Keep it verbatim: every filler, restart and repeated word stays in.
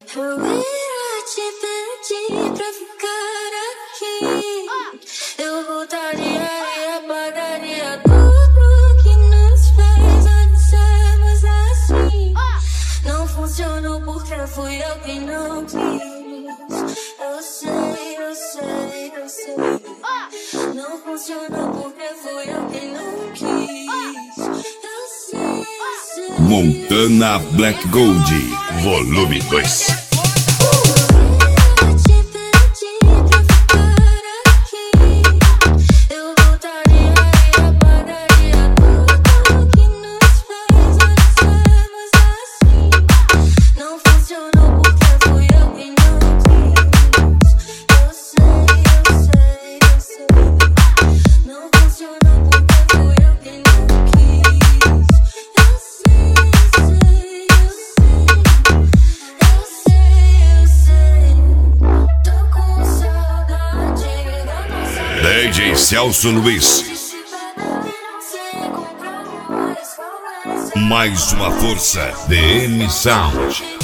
Eu ia te pedir pra ficar aqui. Eu voltaria e apagaria tudo que nos fez antes sermos assim. Não funcionou porque fui eu que não quis. Eu sei, eu sei, eu sei. Não funcionou porque fui eu que não quis. Eu sei, eu sei. Montana Black Gold, volume dois. D J Celso Luiz. Mais uma força D M Sound.